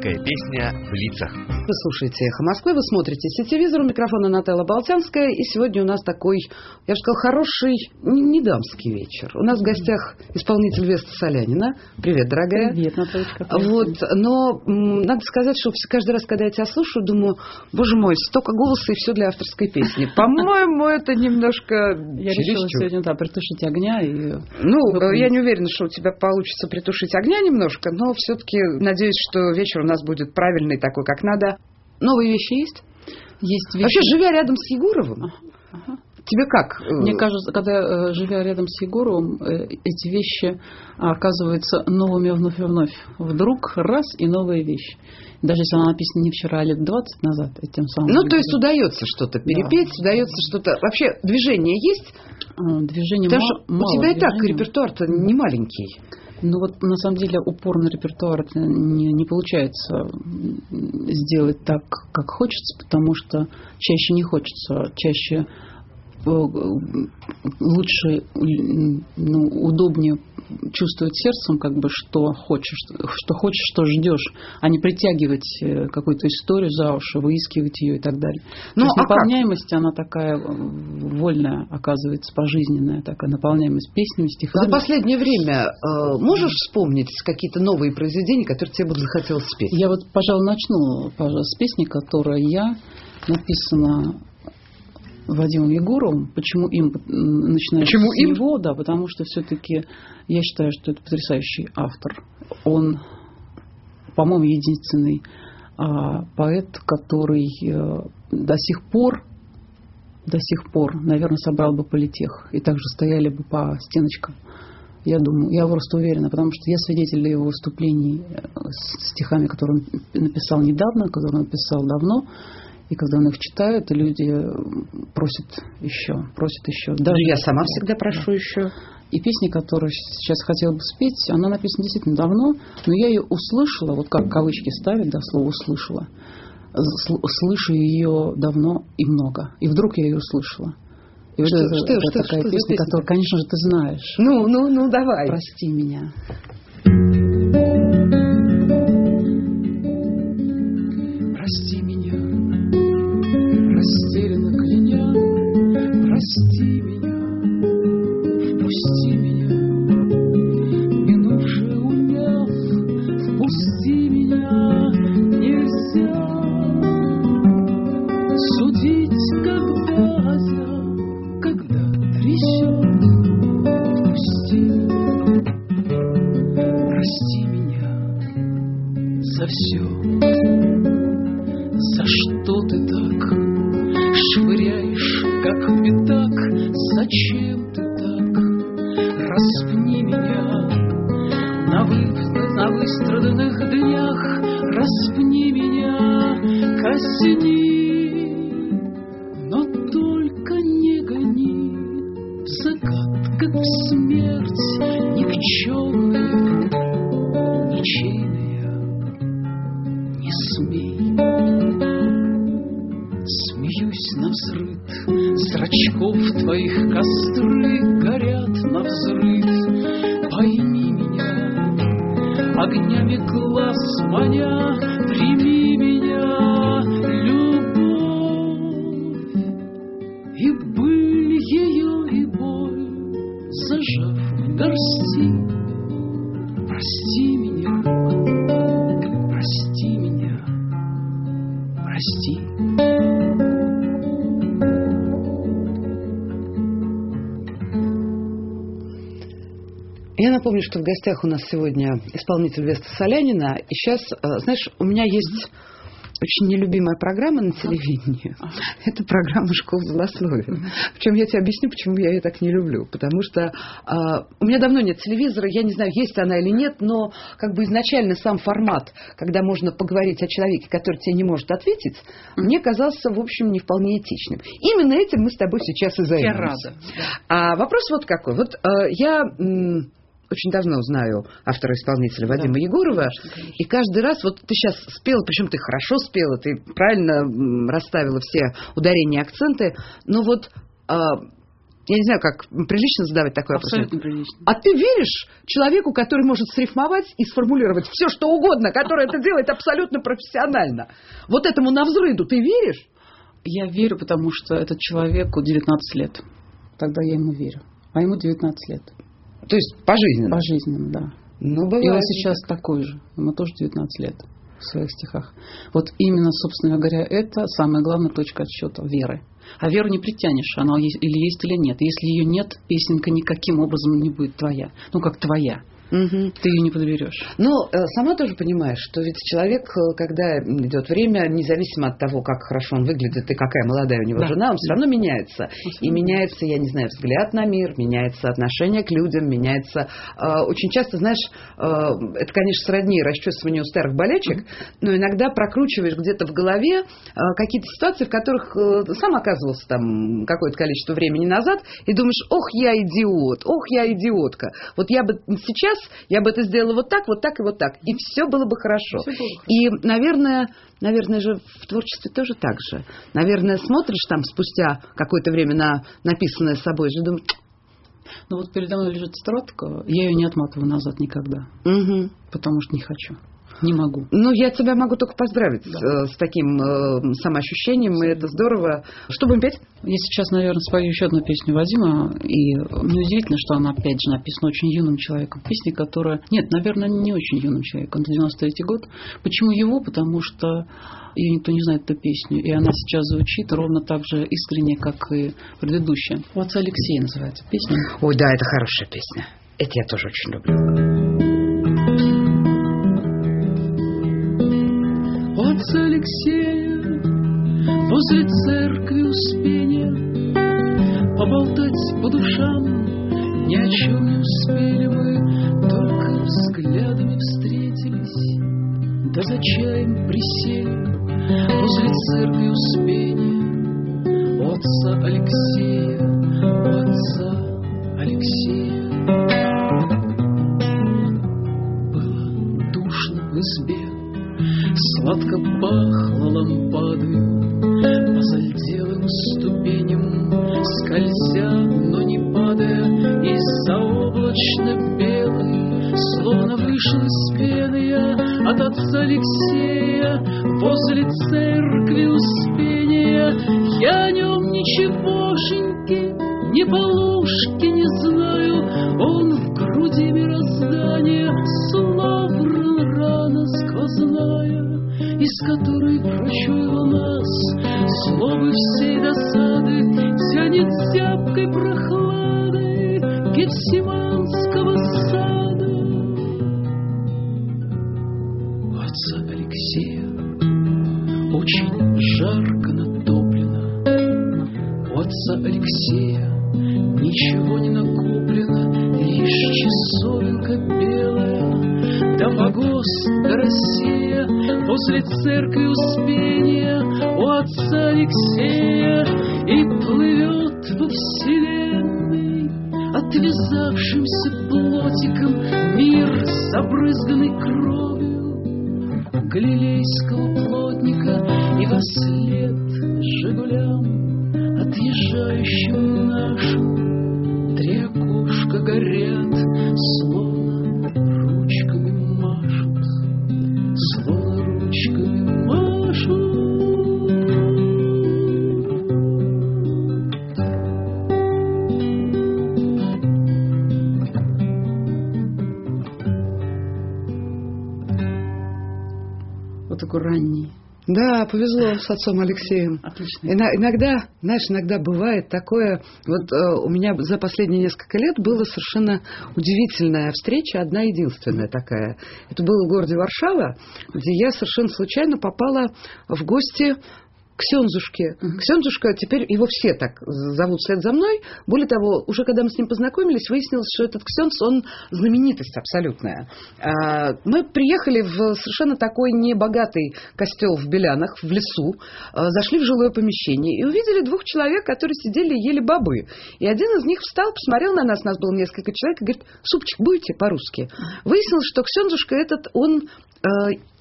Авторская песня в лицах. Вы слушаете «Эхо Москвы», вы смотрите сетевизор, у микрофона Нателла Болтянская, и сегодня у нас такой, я бы сказала, хороший, не дамский вечер. У нас в гостях исполнитель Веста Солянина. Привет, дорогая. Привет, Натальечка. Вот, но надо сказать, что каждый раз, когда я тебя слушаю, думаю, боже мой, столько голоса и все для авторской песни. По-моему, это немножко Я решила сегодня, притушить огня. Я не уверена, что у тебя получится притушить огня немножко, но все-таки надеюсь, что вечер у нас будет правильный, такой, как надо. Новые вещи есть? Есть вещи. Вообще, живя рядом с Егоровым, тебе как? Мне кажется, когда, живя рядом с Егоровым, эти вещи оказываются новыми вновь и вновь. Вдруг раз и новые вещи. Даже если она написана не вчера, а лет 20 назад, этим самым. То есть удается что-то перепеть, удается что-то. Вообще, движение есть? Движение Потому что мало. У тебя движения. И так репертуар-то не маленький. На самом деле, упор на репертуар не получается сделать так, как хочется, потому что чаще не хочется, чаще лучше, удобнее чувствовать сердцем, что хочешь, что ждешь, а не притягивать какую-то историю за уши, выискивать ее и так далее. То есть наполняемость, она такая вольная, оказывается, пожизненная, такая наполняемость песнями, стихами. За последнее время можешь вспомнить какие-то новые произведения, которые тебе бы захотелось спеть? Я пожалуй, начну с песни, которая написана Вадимом Егоровым. Почему им начинается с него? Да, потому что все-таки я считаю, что это потрясающий автор. Он, по-моему, единственный поэт, который до сих пор, наверное, собрал бы политех и также стояли бы по стеночкам. Я думаю, я просто уверена, потому что я свидетель его выступлений с стихами, которые он написал недавно, которые он написал давно. И когда он их читает, люди просят еще. Даже я сама всегда прошу еще. И песня, которую сейчас хотела бы спеть, она написана действительно давно, но я ее услышала, как кавычки ставят, слово услышала. Слышу ее давно и много. И вдруг я ее услышала. И это такая песня, которую, конечно же, ты знаешь. Ну, давай. Прости меня. Прости меня, растерянно кляня, прости меня, впусти меня, минувшее уняв, впусти меня, нельзя судить, когда трясет, впусти, прости меня за все. За что ты так швыряешь, как пятак? Зачем ты так? Распни меня на выстраданных днях, распни меня, казни, но только не гони в закат, как в смерть никчемная, ничейная, не смей. Смеюсь навзрыд, зрачков твоих костры горят навзрыд. Пойми меня, огнями глаз маня, прими меня, любовь. И быль ее, и боль, зажав в горсти. Прости меня, прости меня, прости. Я напомню, что в гостях у нас сегодня исполнитель Веста Солянина. И сейчас, знаешь, у меня есть очень нелюбимая программа на телевидении. Это программа «Школа злословия». Причем я тебе объясню, почему я ее так не люблю. Потому что у меня давно нет телевизора, я не знаю, есть она или нет, но изначально сам формат, когда можно поговорить о человеке, который тебе не может ответить, мне казался, в общем, не вполне этичным. Именно этим мы с тобой сейчас и займемся. Я рада. Вопрос вот какой. Я очень давно знаю автора-исполнителя Вадима Егорова, и каждый раз, ты сейчас спела, причем ты хорошо спела, ты правильно расставила все ударения и акценты, но Я не знаю, как прилично задавать такой вопрос. Абсолютно прилично. А ты веришь человеку, который может срифмовать и сформулировать все, что угодно, который это делает абсолютно профессионально? Вот этому навзрыду ты веришь? Я верю, потому что этот человеку 19 лет. Тогда я ему верю. А ему 19 лет. То есть пожизненно? Пожизненно, да. Ну, бывает. И он сейчас такой же. Ему тоже 19 лет в своих стихах. Вот именно, собственно говоря, это самая главная точка отсчета веры. А веру не притянешь, она или есть, или нет. Если ее нет, песенка никаким образом не будет твоя. Ну, как твоя. Угу. Ты ее не подберешь. Но сама тоже понимаешь, что ведь человек, когда идет время, независимо от того, как хорошо он выглядит и какая молодая у него жена, он все равно меняется. Абсолютно. И меняется, я не знаю, взгляд на мир, меняется отношение к людям, меняется... Очень часто, знаешь, это, конечно, сродни расчесыванию старых болячек, но иногда прокручиваешь где-то в голове какие-то ситуации, в которых сам оказывался там какое-то количество времени назад, и думаешь, ох, я идиот, ох, я идиотка. Вот я бы сейчас я бы это сделала вот так и вот так. И все было бы хорошо. И, наверное же в творчестве тоже так же. Наверное, смотришь там спустя какое-то время на написанное собой, и думаешь... Ну вот передо мной лежит строчка, я ее не отматываю назад никогда. Угу. Потому что не хочу. Не могу. Ну, я тебя могу только поздравить с таким самоощущением, и это здорово. Что будем петь? Я сейчас, наверное, спою еще одну песню Вадима, и неудивительно, что она, опять же, написана очень юным человеком. Песня, которая... Нет, наверное, не очень юным человеком. 93-й год. Почему его? Потому что ее никто не знает, эту песню, и она сейчас звучит ровно так же искренне, как и предыдущая. «У отца Алексея» называется песня. Ой, да, это хорошая песня. Это я тоже очень люблю. У отца Алексея возле церкви Успения поболтать по душам ни о чем не успели мы, только взглядами встретились, да за чаем присели возле церкви Успения. У отца Алексея, у отца Алексея было душно в избе. Сладко пахло лампадою по зальделым ступеням, скользя, но не падая, и заоблачно белый, словно вышел из пены я от отца Алексея возле церкви Успения. Я о нем ничегошеньки, ни полушки не знаю, он в груди мироздания, словно рана сквозная, из которой прочуяла нас злобы всей досады, тянет зябкой прохладой Гефсиманского сада. У отца Алексея очень жарко натоплено, у отца Алексея ничего не накоплено, лишь часовенка белая, да погост, да Россия возле церкви Успения у отца Алексея, и плывет во вселенной отвязавшимся плотиком мир, забрызганный кровью галилейского плотника, и вослед жигулям, отъезжающим нашим, три окошка горят, словно ручками машут, словно ручками машут. Вот такой ранний. Да, повезло с отцом Алексеем. Отлично. Иногда, знаешь, иногда бывает такое. Вот у меня за последние несколько лет была совершенно удивительная встреча, одна единственная такая. Это было в городе Варшава, где я совершенно случайно попала в гости к Ксензушке. Ксензушка, теперь его все так зовут вслед за мной. Более того, уже когда мы с ним познакомились, выяснилось, что этот Ксенз, он знаменитость абсолютная. Мы приехали в совершенно такой небогатый костел в Белянах, в лесу, зашли в жилое помещение и увидели двух человек, которые сидели и ели бобы. И один из них встал, посмотрел на нас было несколько человек, и говорит: супчик будете по-русски? Выяснилось, что Ксензушка этот, он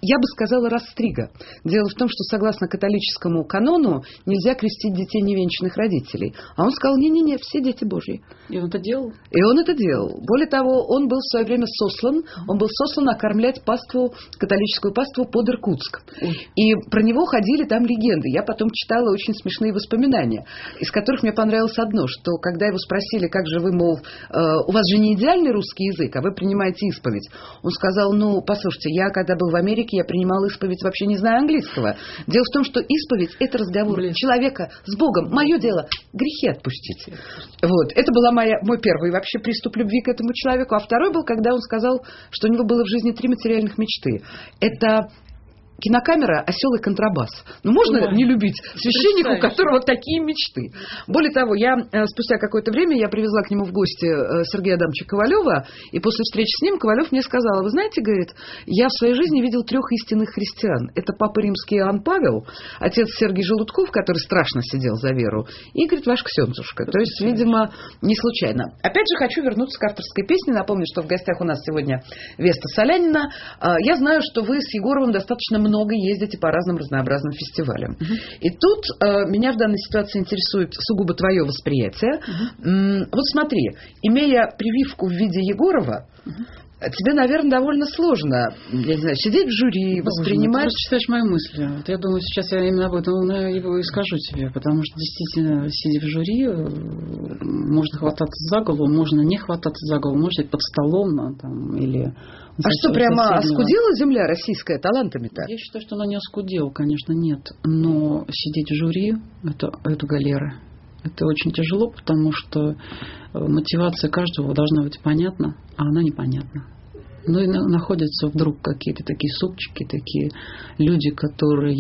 я бы сказала, растрига. Дело в том, что согласно католическому канону нельзя крестить детей невенчанных родителей. А он сказал, не-не-не, все дети Божьи. И он это делал? И он это делал. Более того, он был в свое время сослан окормлять католическую паству под Иркутск. И про него ходили там легенды. Я потом читала очень смешные воспоминания, из которых мне понравилось одно, что когда его спросили, как же вы, мол, у вас же не идеальный русский язык, а вы принимаете исповедь. Он сказал, послушайте, я когда был в Америке, я принимал исповедь, вообще не зная английского. Дело в том, что исповедь – это разговор человека с Богом. Мое дело – грехи отпустить. Вот. Это был мой первый вообще приступ любви к этому человеку. А второй был, когда он сказал, что у него было в жизни 3 материальных мечты. Это кинокамера, осел и контрабас. Можно не любить священника, у которого такие мечты. Более того, спустя какое-то время я привезла к нему в гости Сергея Адамовича Ковалева, и после встречи с ним Ковалев мне сказал, вы знаете, говорит, я в своей жизни видел 3 истинных христиан. Это Папа Римский Иоанн Павел, отец Сергий Желудков, который страшно сидел за веру, и, говорит, ваш Ксенцушка. То есть, видимо, не случайно. Опять же, хочу вернуться к авторской песне. Напомню, что в гостях у нас сегодня Веста Солянина. Я знаю, что вы с Егоровым достаточно много ездите по разным разнообразным фестивалям. И тут меня в данной ситуации интересует сугубо твое восприятие. Вот смотри, имея прививку в виде Егорова, тебе, наверное, довольно сложно, я не знаю, сидеть в жюри, воспринимать... Ты читаешь мои мысли. Вот я думаю, сейчас я именно об этом его и скажу тебе, потому что действительно, сидя в жюри, можно хвататься за голову, можно не хвататься за голову, можно быть под столом или... А что, прямо оскудела земля российская талантами-то? Я считаю, что она не оскудела, конечно, нет. Но сидеть в жюри – это галера. Это очень тяжело, потому что мотивация каждого должна быть понятна, а она непонятна. Ну и находятся вдруг какие-то такие супчики, такие люди, которые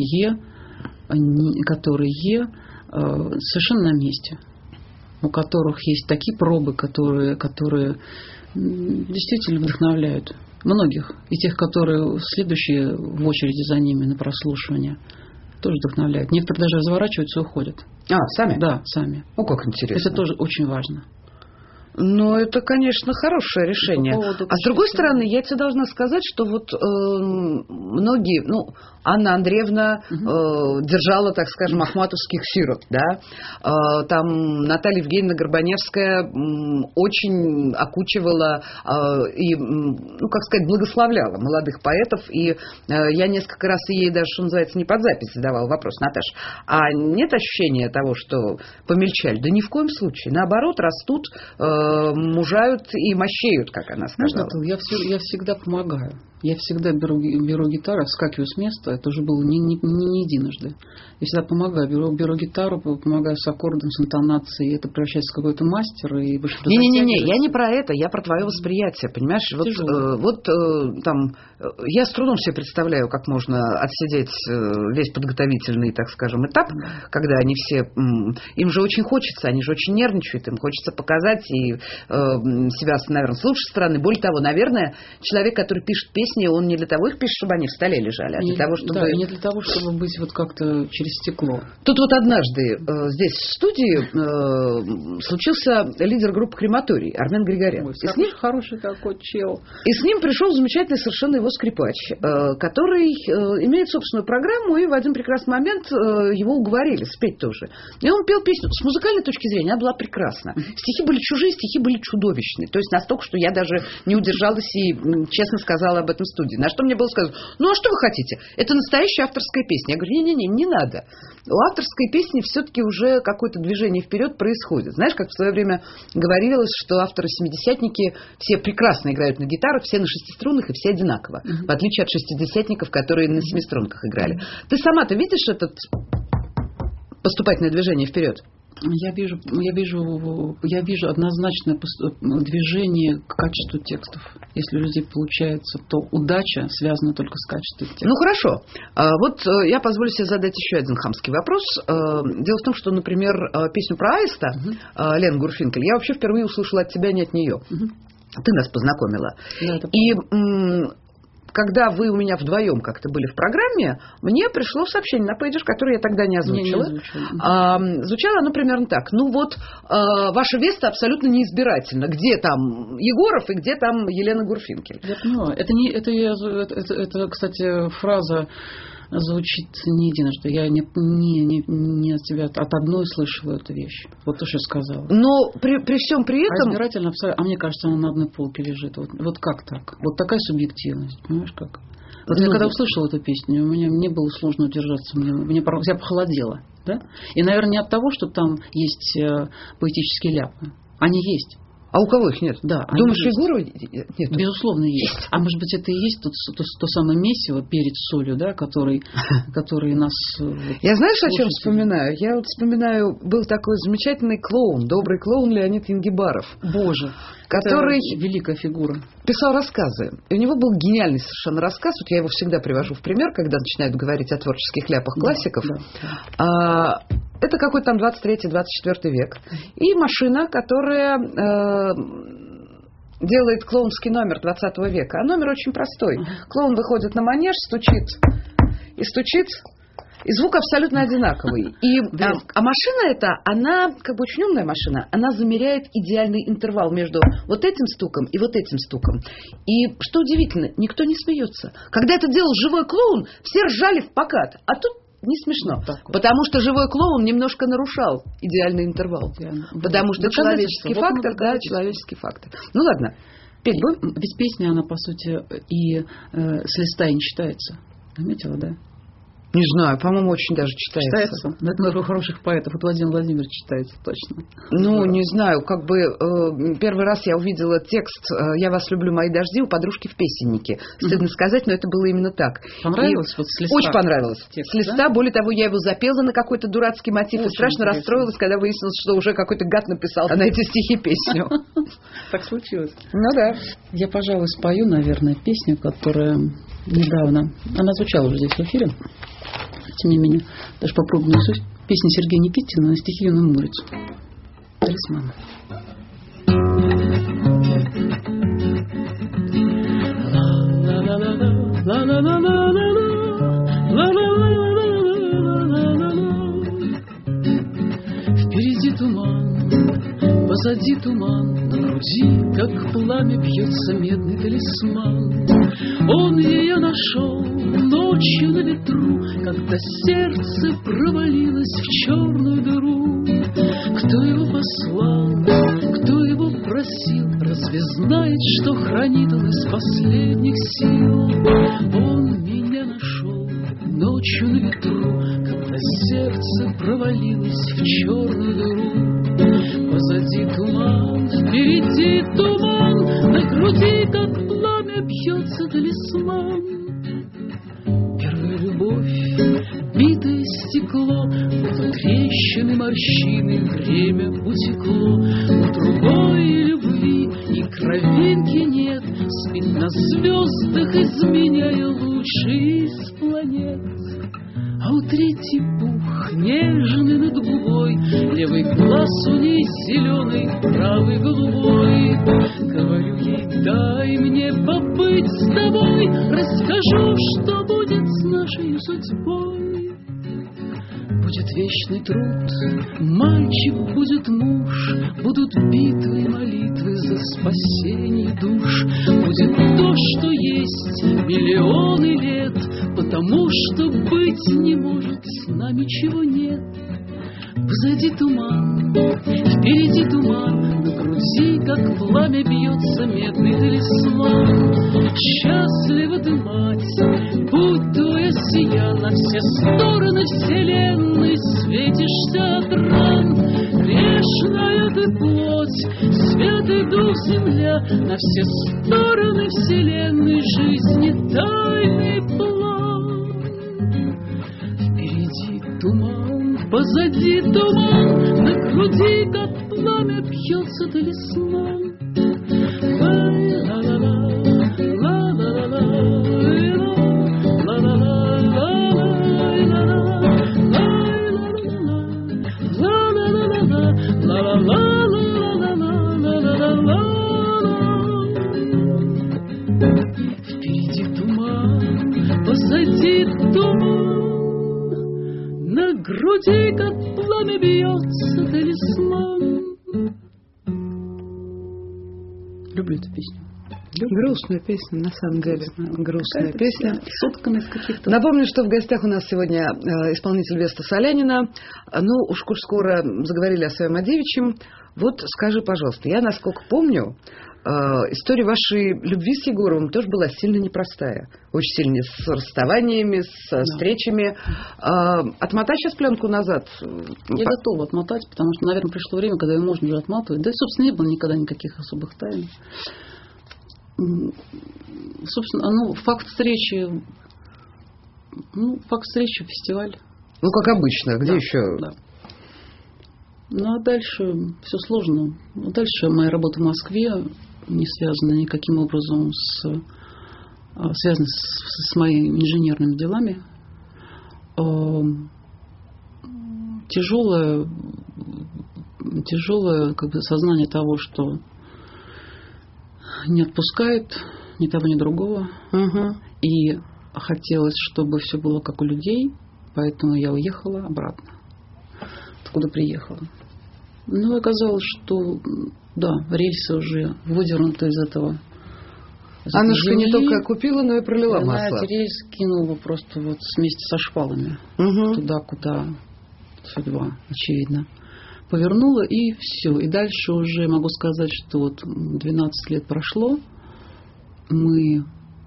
совершенно на месте, у которых есть такие пробы, которые действительно вдохновляют многих. И тех, которые следующие в очереди за ними на прослушивание, тоже вдохновляют. Некоторые даже разворачиваются и уходят. Сами? Да, сами. Как интересно. Это тоже очень важно. Ну, это, конечно, хорошее решение. А с другой стороны, я тебе должна сказать, что вот многие, Анна Андреевна держала, так скажем, ахматовских сирот, да. Там Наталья Евгеньевна Горбаневская очень окучивала и, благословляла молодых поэтов. И я несколько раз ей даже, что называется, не под запись задавала вопрос, Наташ, а нет ощущения того, что помельчали? Да ни в коем случае. Наоборот, растут, мужают и мощеют, как она сказала. Я всегда помогаю. Я всегда беру гитару, вскакиваю с места. Это уже было не единожды. Я всегда помогаю. Беру гитару, помогаю с аккордом, с интонацией. Это превращается в какой-то мастер. Не, я не про это. Я про твое восприятие. Понимаешь? Я с трудом себе представляю, как можно отсидеть весь подготовительный, так скажем, этап, когда они все... Им же очень хочется, они же очень нервничают. Им хочется показать и себя, наверное, с лучшей стороны. Более того, наверное, человек, который пишет песни, он не для того их пишет, чтобы они в столе лежали, а для того, чтобы... Да, не для того, чтобы быть как-то через стекло. Тут однажды здесь в студии случился лидер группы «Крематорий» Армен Григорян. Хороший такой чел. И с ним пришел замечательный совершенно его скрипач, который имеет собственную программу, и в один прекрасный момент его уговорили спеть тоже. И он пел песню. С музыкальной точки зрения она была прекрасна. Стихи были чужие, стихи были чудовищные. То есть настолько, что я даже не удержалась и честно сказала об этом в студии. На что мне было сказано, а что вы хотите? Это настоящая авторская песня. Я говорю, не надо. У авторской песни все-таки уже какое-то движение вперед происходит. Знаешь, как в свое время говорилось, что авторы-семидесятники все прекрасно играют на гитарах, все на шестиструнных и все одинаково. В отличие от шестидесятников, которые на семиструнках играли. Ты сама-то видишь этот поступательное движение вперед? Я вижу однозначное движение к качеству текстов. Если у людей получается, то удача связана только с качеством текстов. Ну, хорошо. Вот я позволю себе задать еще один хамский вопрос. Дело в том, что, например, песню про аиста Лены Гурфинкель я вообще впервые услышала от тебя, не от нее. Ты нас познакомила. Да, и когда вы у меня вдвоем как-то были в программе, мне пришло сообщение на пейджер, которое я тогда не озвучила. Звучало оно примерно так. Ну вот, ваша Веста абсолютно неизбирательна. Где там Егоров и где там Елена Гурфинкель? Я поняла. Это, кстати, фраза звучит не единожды. Я не от тебя, от одной слышала эту вещь. Вот то, что я сказала. Но при всем при этом... избирательно, а мне кажется, она на одной полке лежит. Вот как так? Вот такая субъективность. Понимаешь, как? Вот я когда услышала эту песню, мне было сложно удержаться. Я похолодела. Да? И, наверное, не от того, что там есть поэтические ляпы. Они есть. А у кого их нет? Да. Думаешь, Егорова нет? Безусловно, есть. А может быть, это и есть то самое месиво, перец с солью, да, который нас... Я знаешь, о чем вспоминаю? Я вот вспоминаю, был такой замечательный клоун, добрый клоун Леонид Янгибаров. Боже, который великая фигура. Писал рассказы. И у него был гениальный совершенно рассказ. Вот я его всегда привожу в пример, когда начинают говорить о творческих ляпах классиков. Да. Это какой-то там 23-24 век. И машина, которая делает клоунский номер 20 века. А номер очень простой. Клоун выходит на манеж, стучит и стучит. И звук абсолютно одинаковый. А машина эта, она как бы очень умная машина, она замеряет идеальный интервал между вот этим стуком и вот этим стуком. И что удивительно, никто не смеется. Когда это делал живой клоун, все ржали в покат. А тут не смешно. Вот. Потому что живой клоун немножко нарушал идеальный интервал. Потому что человеческий фактор, да, человеческий фактор. Ну ладно, петь будем? Ведь песня, она по сути и с листа и не читается. Заметила, да? Не знаю, по-моему, очень даже читается. Читается? Это много хороших поэтов. Вот Владимир Владимирович читается, точно. Ну, не знаю, как бы первый раз я увидела текст «Я вас люблю, мои дожди» у подружки в песеннике. Стыдно сказать, но это было именно так. Понравилось? Вот с листа? Очень понравилось. Текст, с листа, да? Более того, я его запела на какой-то дурацкий мотив. Очень и страшно расстроилась, когда выяснилось, что уже какой-то гад написал на эти стихи песню. Так случилось. Ну да. Я, пожалуй, спою, наверное, песню, которая недавно... Она звучала уже здесь в эфире. Тем не менее, даже попробую наизусть. Песня Сергея Никитина на стихи Юны Муриц. Талисман. Впереди туман, позади туман, на груди, как пламя, бьется медный талисман. Он ее нашел ночью на ветру, когда сердце провалилось в черную дыру. Кто его послал, кто его просил, разве знает, что хранит он из последних сил? Он меня нашел ночью на ветру, когда сердце провалилось в черную дыру. Позади туман, впереди туман, на груди, как пламя, бьется талисман. Первая любовь, битое стекло, в трещины, морщины, время утекло. У другой любви и кровинки нет, спит на звездах, изменяя лучшие из планет. А у третьей пух нежный над губой, левый глаз у ней зеленый, правый голубой. Говорю ей, дай мне побыть с тобой, расскажу, что будет с нашей судьбой. Будет вечный труд, мальчик будет муж, будут битвы и молитвы за спасение душ. Будет то, что есть миллионы лет, потому что быть не может с нами чего нет. Позади туман, впереди туман, на груди, как пламя, бьется медный талисман. Счастлива ты, мать, будь твоя сия, на все стороны вселенной светишься от ран. Грешная ты плоть, святый дух земля, на все стороны вселенной жизни тайный план. Впереди туман, позади туман, на груди, как пламя, бьется талисман. Впереди туман, Люблю эту песню. Грустная песня, на самом деле. Грустная песня. Соткана из каких-то... Напомню, что в гостях у нас сегодня исполнитель Веста Солянина. Ну, уж коль скоро заговорили о своем девичьем, вот скажи, пожалуйста, я, насколько помню, история вашей любви с Егоровым тоже была сильно непростая. Очень сильно с расставаниями, с встречами. Отмотай сейчас пленку назад. Я готова отмотать, потому что, наверное, пришло время, когда ее можно уже отматывать. Да и, собственно, не было никогда никаких особых тайн. Собственно, факт встречи, фестиваль. Ну, как обычно, где еще? Да. Ну, а дальше все сложно. Дальше моя работа в Москве не связана никаким образом связана с моими инженерными делами. Тяжелое как бы сознание того, что не отпускает ни того, ни другого. Угу. И хотелось, чтобы все было как у людей, поэтому я уехала обратно, откуда приехала. Но оказалось, что да, рельсы уже выдернуты из этого. Аннушка не только купила, но и пролила масло. Она эти рельсы кинула просто вот вместе со шпалами. Угу. Туда, куда судьба, очевидно, повернула, и все. И дальше уже могу сказать, что вот 12 лет прошло, мы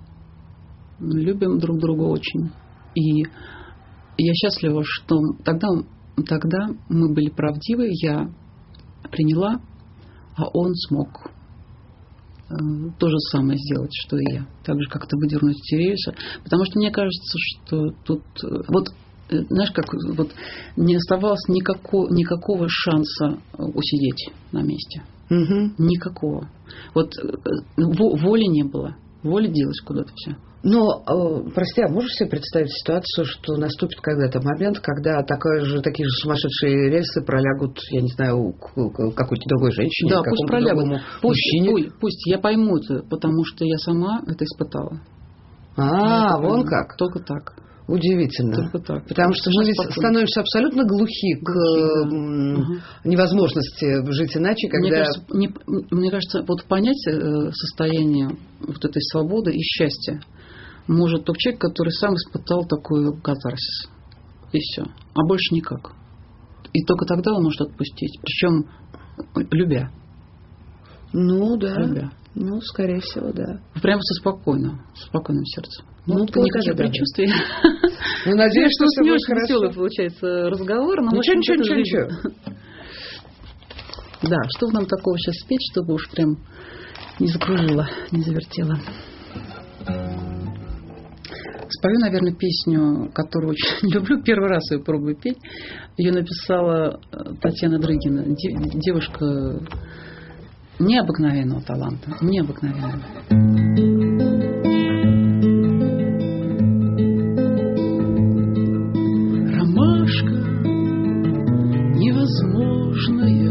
любим друг друга очень. И я счастлива, что тогда мы были правдивы, я приняла, а он смог то же самое сделать, что и я. Так же как-то выдернуть эти рельсы. Потому что мне кажется, что тут... Вот, знаешь, как вот не оставалось никакого шанса усидеть на месте. Угу. Никакого. Вот воли не было. Воля делась куда-то все. Но, прости, а можешь себе представить ситуацию, что наступит когда-то момент, когда такие же сумасшедшие рельсы пролягут, я не знаю, какой-то другой женщине, да, пусть пролягут. Пусть я пойму это, потому что я сама это испытала. Вон как. Только так. Удивительно. Только так. Потому что мы ведь становимся абсолютно глухи к невозможности жить иначе, когда... Мне кажется, вот понять состояние вот этой свободы и счастья может только человек, который сам испытал такой катарсис. И все. А больше никак. И только тогда он может отпустить. Причем любя. Ну, да. Любя. Ну, скорее всего, да. Прямо спокойным сердцем. Никаких предчувствий. Ну, надеюсь, что все не будет очень веселый получается разговор. Но ничего. Да, что нам такого сейчас спеть, чтобы уж прям не закружила, не завертела. Спою, наверное, песню, которую очень люблю. Первый раз ее пробую петь. Ее написала Татьяна Дрыгина. Девушка необыкновенного таланта. Необыкновенного. Ромашка невозможная.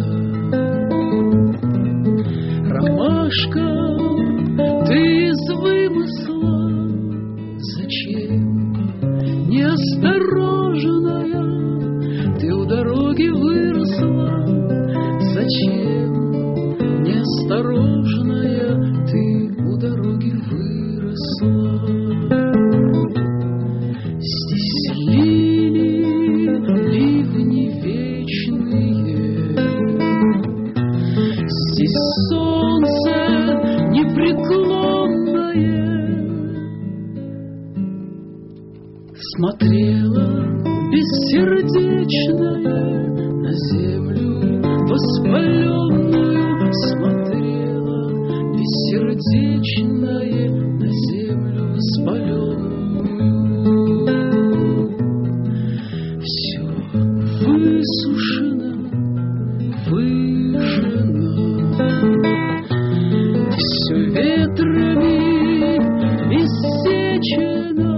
Ромашка, ты из вымысла. Зачем неосторожная ты у дороги выросла? Зачем неосторожная ты у дороги выросла? Здесь ливни вечные, здесь солнце непреклонное. Смотрела бессердечная на землю воспаленную. Смотрела бессердечная на землю воспаленную. Все высушено, выжжено, все ветрами иссечено.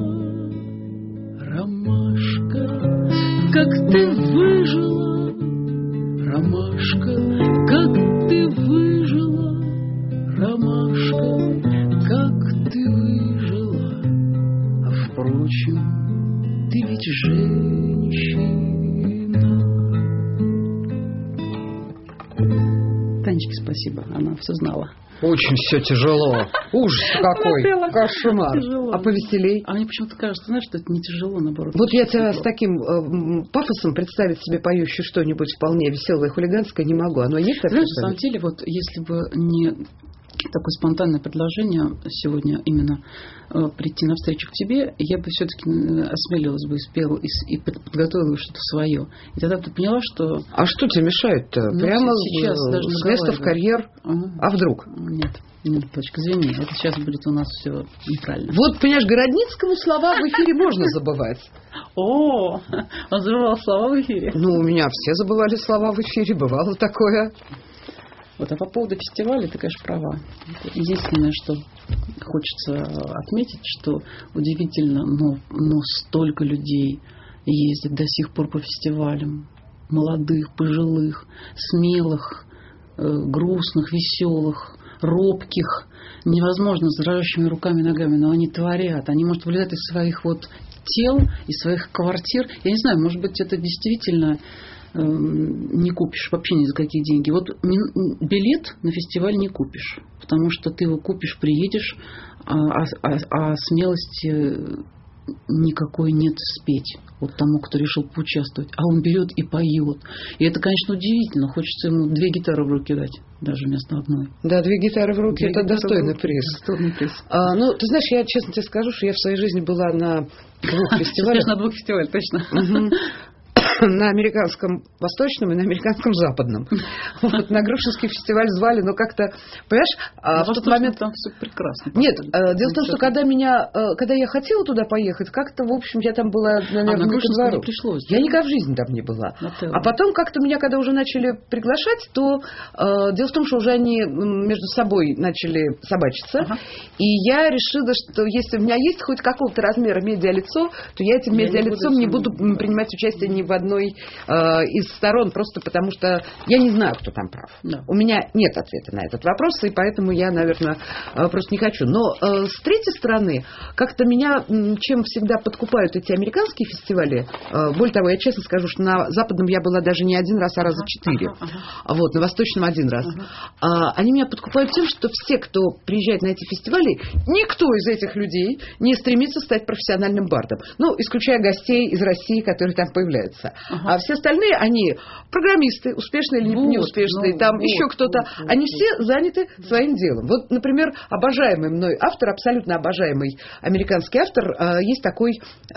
Ромашка, как ты выжила, ромашка, как ты выжила, ромашка, как ты выжила. А впрочем, ты ведь женщина. Танечке спасибо, она все знала. Очень все тяжело. Ужас какой. Кошмар. Тяжело. А повеселей? А мне почему-то кажется, знаешь, что это не тяжело, наоборот. Вот я тебя с таким пафосом представить себе поющую что-нибудь вполне веселое, хулиганское не могу. Оно есть? Знаешь, на самом деле, вот если бы не такое спонтанное предложение сегодня именно прийти навстречу к тебе, я бы все-таки осмелилась бы и спела, и подготовила что-то свое. И тогда ты поняла, что... А что тебе мешает-то? Прямо сейчас даже с места в карьер? А вдруг? Нет, дочка, извини, это сейчас будет у нас все неправильно. Вот, понимаешь, Городницкому слова в эфире можно забывать. О, он забывал слова в эфире. Ну, у меня все забывали слова в эфире, бывало такое. Вот, а по поводу фестиваля ты, конечно, права. Единственное, что хочется отметить, что удивительно, но столько людей ездит до сих пор по фестивалям. Молодых, пожилых, смелых, грустных, веселых, робких, невозможно с дрожащими руками и ногами, но они творят. Они, может, вылезать из своих вот тел, из своих квартир. Я не знаю, может быть, это действительно не купишь вообще ни за какие деньги. Вот билет на фестиваль не купишь, потому что ты его купишь, приедешь, а смелости никакой нет спеть вот тому, кто решил поучаствовать. А он берет и поет. И это, конечно, удивительно. Хочется ему 2 гитары в руки дать, даже вместо одной. Да, 2 гитары в руки – это достойный приз. Достойный приз. Ну, ты знаешь, я честно тебе скажу, что я в своей жизни была на 2 фестивалях. Конечно, на 2 фестивалях, точно. На американском восточном и на американском западном. Вот, на Грушинский фестиваль звали, но как-то, понимаешь, в тот момент... Там все прекрасно. Нет, дело в том, что когда я хотела туда поехать, как-то, в общем, я там была, наверное, на Грушинском не пришлось. Я никогда в жизни там не была. А потом как-то меня, когда уже начали приглашать, то дело в том, что уже они между собой начали собачиться, и я решила, что если у меня есть хоть какого-то размера медиалицо, то я этим медиалицом не буду принимать участие ни в одной из сторон, просто потому что я не знаю, кто там прав. Да. У меня нет ответа на этот вопрос, и поэтому я, наверное, просто не хочу. Но с третьей стороны, как-то меня чем всегда подкупают эти американские фестивали. Более того, я честно скажу, что на западном я была даже не 1 раз, а раза 4. Вот, на восточном 1 раз. Они меня подкупают тем, что все, кто приезжает на эти фестивали, никто из этих людей не стремится стать профессиональным бардом. Ну, исключая гостей из России, которые там появляются. А все остальные, они программисты, успешные или неуспешные, там еще кто-то, они все заняты своим делом. Вот, например, обожаемый мной автор, абсолютно обожаемый американский автор, есть такой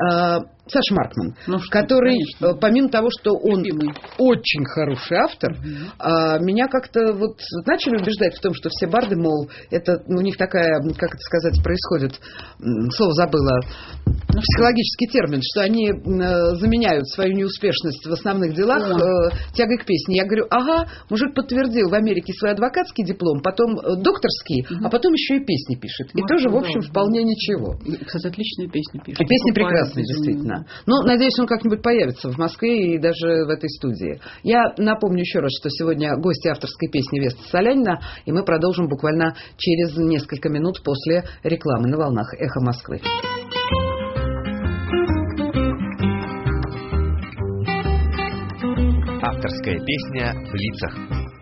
Саша Маркман, который, конечно, помимо того, что он очень хороший автор, меня как-то вот начали убеждать в том, что все барды, мол, это у них такая, как это сказать, происходит, слово забыла, психологический термин, что они заменяют свою неуспешность в основных делах тягой к песне. Я говорю, ага, мужик подтвердил в Америке свой адвокатский диплом, потом докторский, а потом еще и песни пишет. И тоже, в общем, вполне ничего. Кстати, отличные песни пишет. Песни прекрасные, действительно. Ну, надеюсь, он как-нибудь появится в Москве и даже в этой студии. Я напомню еще раз, что сегодня гости авторской песни Веста Солянина, и мы продолжим буквально через несколько минут после рекламы на волнах «Эхо Москвы». Авторская песня в лицах.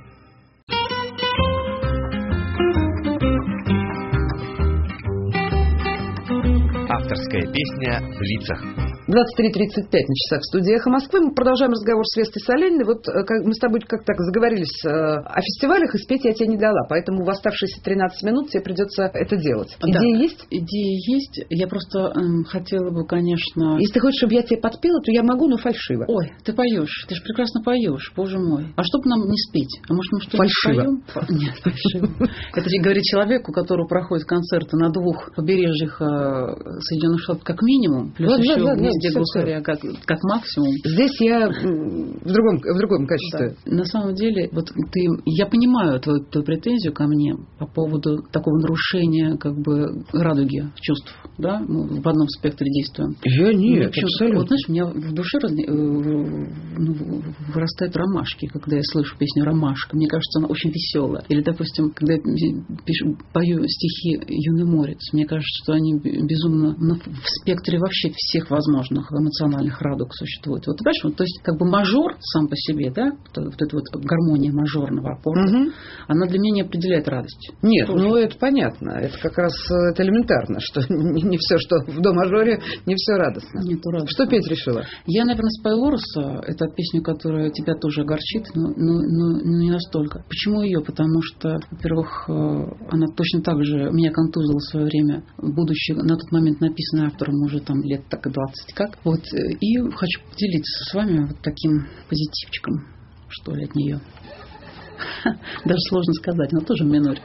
Авторская песня в лицах. 23:35 на часах в студии «Эхо Москвы». Мы продолжаем разговор с Вестой Соляниной. Вот мы с тобой как так заговорились о фестивалях, и спеть я тебе не дала. Поэтому в оставшиеся 13 минут тебе придется это делать. Идея есть? Идея есть. Я просто хотела бы, конечно... Если ты хочешь, чтобы я тебе подпела, то я могу, но фальшиво. Ой, ты поешь. Ты же прекрасно поешь, боже мой. А что бы нам не спеть? А может, мы что-нибудь споем? Нет, фальшиво. Это говорит человек, у которого проходят концерты на 2 побережьях Соединенных Штатов как минимум, плюс еще где глухаря как максимум. Здесь я в другом качестве. Да. На самом деле, вот я понимаю твою претензию ко мне по поводу такого нарушения как бы радуги чувств, да? Мы в одном спектре действуем. Я нет, абсолютно. Вот знаешь, у меня в душе вырастают ромашки, когда я слышу песню «Ромашка». Мне кажется, она очень веселая. Или, допустим, когда я пою стихи «Юный морец», мне кажется, что они безумно в спектре вообще всех возможностей. важных эмоциональных радуг существует. Вот, понимаешь, вот, то есть как бы мажор сам по себе, да, вот эта вот гармония мажорного аккорда, она для меня не определяет радость. Нет, ну это понятно. Это как раз это элементарно, что не все, что в до мажоре, не все радостно. Нету радости. Что петь решила? Я, наверное, спою Лоруса. Это песню, которая тебя тоже огорчит, но не настолько. Почему ее? Потому что, во-первых, она точно так же меня контузила в свое время, будучи на тот момент написанной автором уже там лет так и 20 как. Вот. И хочу поделиться с вами вот таким позитивчиком, что ли, от нее. Даже сложно сказать, но тоже в миноре.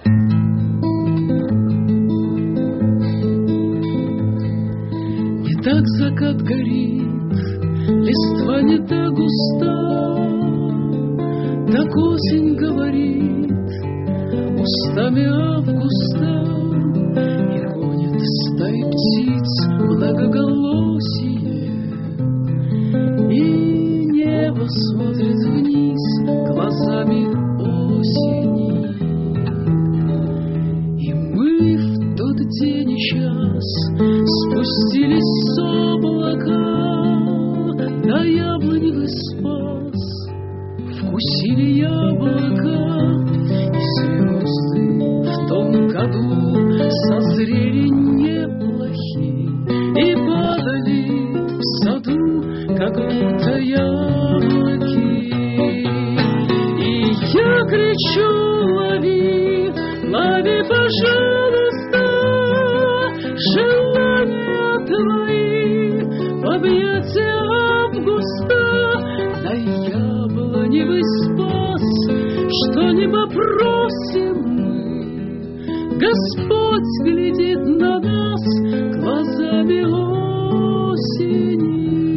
Не так закат горит, листва не так густа, так осень говорит устами августа, и гонит стаи птиц многоголосие, и небо смотрит вниз глазами осени. И мы в тот день и час спустились с облака на яблоневый спас, вкусили яблоко, и звезды в том году созрели неплохие и падали в саду, как будто яблоки. И я кричу: лови, лови, пожалуйста, желания твои в объятия августа. На яблоневый спас, что не попросим мы, Господь глядит на нас глазами осени.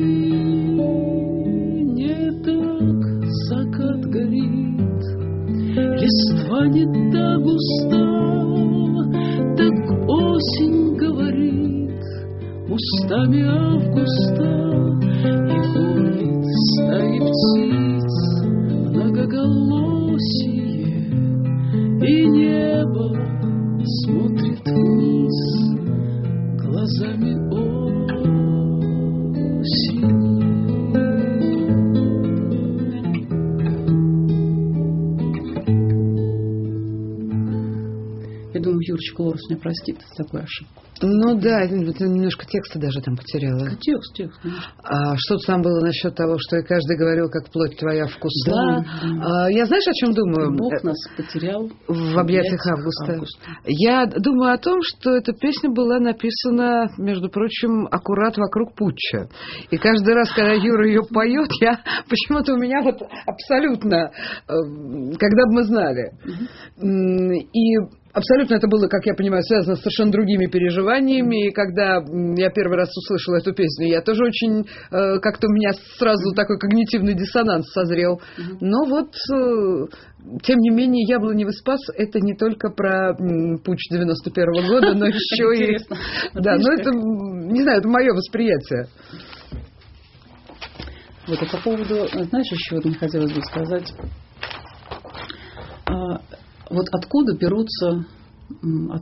Не так закат горит, листва не так густа, так осень говорит устами августа, и гонит стаи птиц многоголосие, и небо смотрит вниз глазами осени. Я думаю, Юрочка Лорус меня простит за такую ошибку. Ну да, ты немножко текста даже там потеряла. Текст. А что-то там было насчет того, что и каждый говорил, как плоть твоя вкусна. Да. Я знаешь, о чем думаю? Бог нас потерял в объятиях августа. Я думаю о том, что эта песня была написана, между прочим, аккурат вокруг путча. И каждый раз, когда Юра ее поет, я почему-то у меня вот абсолютно, когда бы мы знали. И абсолютно это было, как я понимаю, связано с совершенно другими переживаниями. И когда я первый раз услышала эту песню, я тоже очень... Как-то у меня сразу такой когнитивный диссонанс созрел. Но вот, тем не менее, «Яблоневый спас» — это не только про путч 91-го года, но еще и... Да, но это, не знаю, это мое восприятие. Вот, а по поводу... Знаешь, еще вот мне хотелось бы сказать... Вот откуда берутся на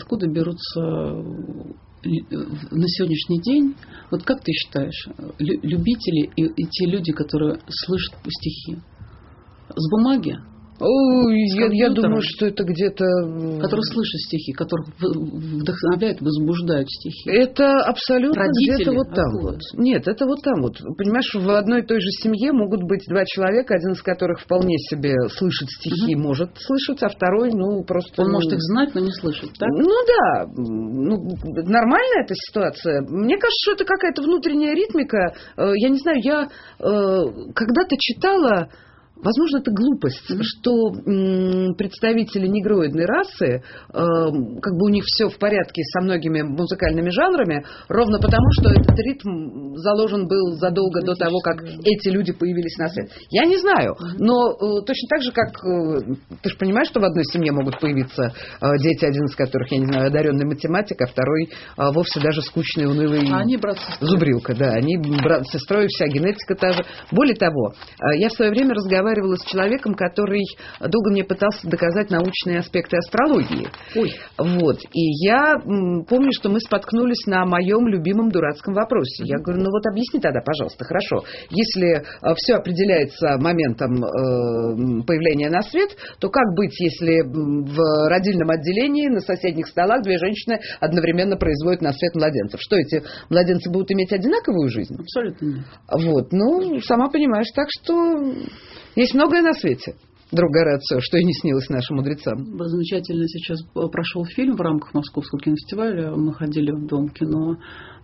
сегодняшний день, вот как ты считаешь, любители и те люди, которые слышат стихи? С бумаги? Ой, я думаю, что это где-то... Которые слышат стихи, которых вдохновляют, возбуждают стихи. Это абсолютно родители, где-то вот там вот. Нет, это вот там вот. Понимаешь, в одной и той же семье могут быть два человека, один из которых вполне себе слышит стихи, может слышать, а второй, просто... Он может их знать, но не слышать, так? Да. Нормальная эта ситуация. Мне кажется, что это какая-то внутренняя ритмика. Я не знаю, я когда-то читала... Возможно, это глупость, что представители негроидной расы, как бы у них все в порядке со многими музыкальными жанрами, ровно потому, что этот ритм заложен был задолго до того, как эти люди появились на свет. Я не знаю, но точно так же, как ты же понимаешь, что в одной семье могут появиться дети, один из которых, я не знаю, одаренный математик, а второй вовсе даже скучный, унылый зубрилка. Да, они брат с сестрой, вся генетика та же. Более того, я в свое время разговаривала разговаривала с человеком, который долго мне пытался доказать научные аспекты астрологии. Ой. Вот. И я помню, что мы споткнулись на моем любимом дурацком вопросе. Я говорю, ну вот объясни тогда, пожалуйста, хорошо. Если все определяется моментом появления на свет, то как быть, если в родильном отделении на соседних столах две женщины одновременно производят на свет младенцев? Что, эти младенцы будут иметь одинаковую жизнь? Абсолютно нет. Вот. Ну, сама понимаешь, так что есть многое на свете. Друг Горацио, что и не снилось нашим мудрецам. Замечательно сейчас прошел фильм в рамках Московского кинофестиваля. Мы ходили в Дом кино.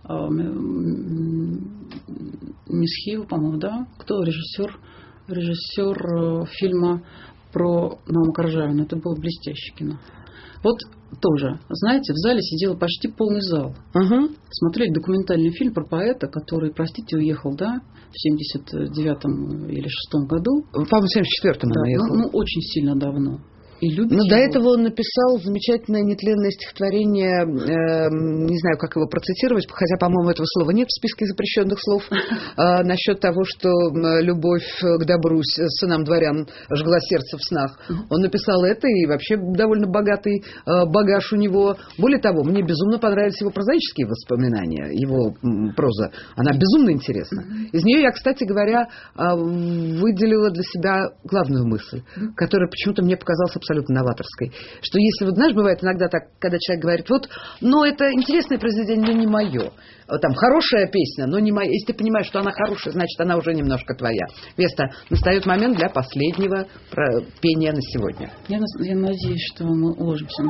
Месхиев, по-моему, да? Кто режиссер? Режиссер фильма про Науму Каржавину. Это было блестящее кино. Вот тоже, знаете, в зале сидел почти полный зал. Смотрели документальный фильм про поэта, который, простите, уехал, да, в 79-м или 6-м году. По-моему, в 74-м он уехал. Ну, очень сильно давно. И любит Но его. до этого он написал замечательное нетленное стихотворение, не знаю, как его процитировать, хотя, по-моему, этого слова нет в списке запрещенных слов, насчет того, что любовь к добру сынам дворян жгла сердце в снах. Он написал это, и вообще довольно богатый багаж у него. Более того, мне безумно понравились его прозаические воспоминания, его проза. Она безумно интересна. Из нее я, кстати говоря, выделила для себя главную мысль, которая почему-то мне показалась абсолютно новаторской. Что если, вот знаешь, бывает иногда так, когда человек говорит, вот, но это интересное произведение, но не мое. Там хорошая песня, но не моя. Если ты понимаешь, что она хорошая, значит, она уже немножко твоя. Веста, настает момент для последнего пения на сегодня. Я надеюсь, что мы уложимся.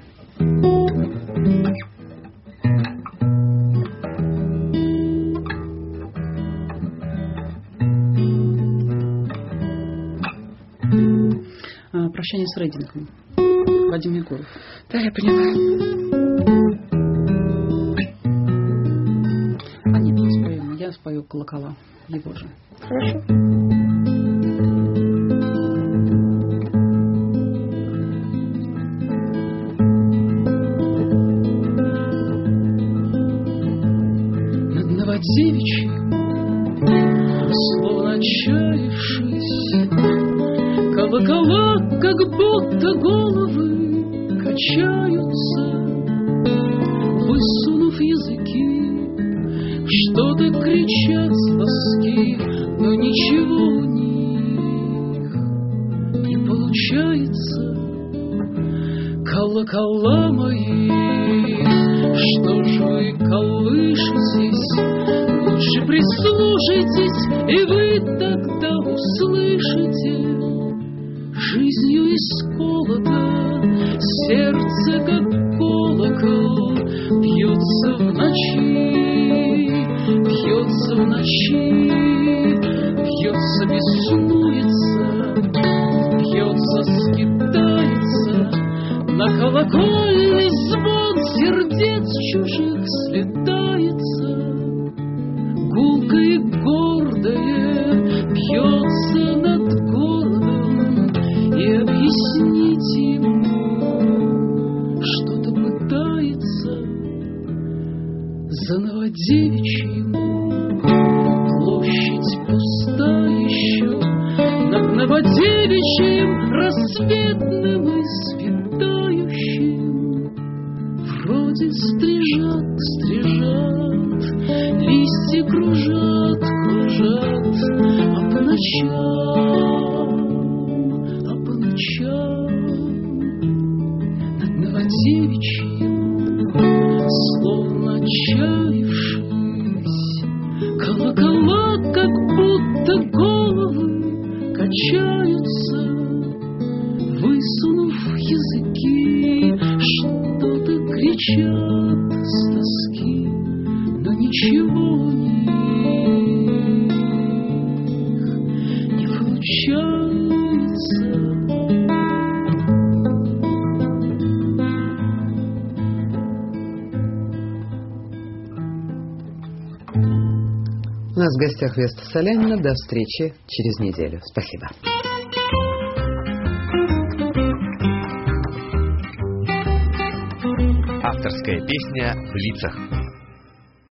«Прощание с Рейдингом». Вадим Егоров. Да, я поняла. А нет, не споем. Я спою «Колокола». Его же. Хорошо. Над Новодевичьим, словно отчаявшись, колокола, как будто головы, качаются, высунув языки, что-то кричат с тоски, но ничего у них не получается. Колокола мои, что ж вы колышетесь, лучше прислушайтесь, и вы тогда услышите. Жизнью исколото, сердце, как колокол, бьется в ночи, бьется в ночи, бьется, беснуется, бьется, скитается, на колокольный звон сердец чужих слетается, гулко и гордое бьется над городом, и объяснить ему что-то пытается. За Новодевичьим площадь пуста еще, над Новодевичьим рассветным и светающим вроде стрижат, стрижат, листья кружат, кружат, а по ночам над Новодевичьим, словно отчаявшись, колокола, как будто головы, качаются, высунув языки, что-то кричат с тоски, но ничего у них не получается. У нас в гостях Веста Солянина. До встречи через неделю. Спасибо. Авторская песня в лицах.